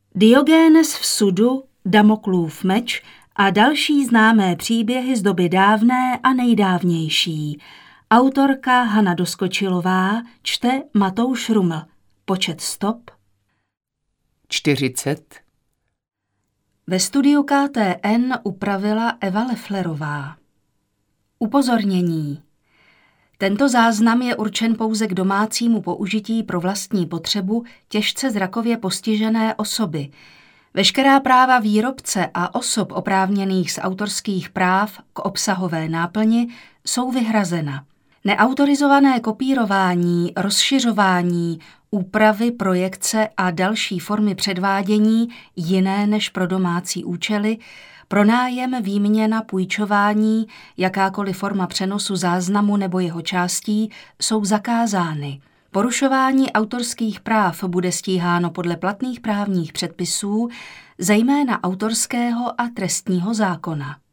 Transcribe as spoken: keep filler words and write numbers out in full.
Diogenes v sudu, Damoklův meč a další známé příběhy z doby dávné a nejdávnější. Autorka Hana Doskočilová, čte Matouš Ruml. Počet stop čtyřicet. Ve studiu K T N upravila Eva Lefflerová. Upozornění. Tento záznam je určen pouze k domácímu použití pro vlastní potřebu těžce zrakově postižené osoby. Veškerá práva výrobce a osob oprávněných z autorských práv k obsahové náplni jsou vyhrazena. Neautorizované kopírování, rozšiřování, úpravy, projekce a další formy předvádění jiné než pro domácí účely, pronájem, výměna, půjčování, jakákoliv forma přenosu záznamu nebo jeho částí jsou zakázány. Porušování autorských práv bude stíháno podle platných právních předpisů, zejména autorského a trestního zákona.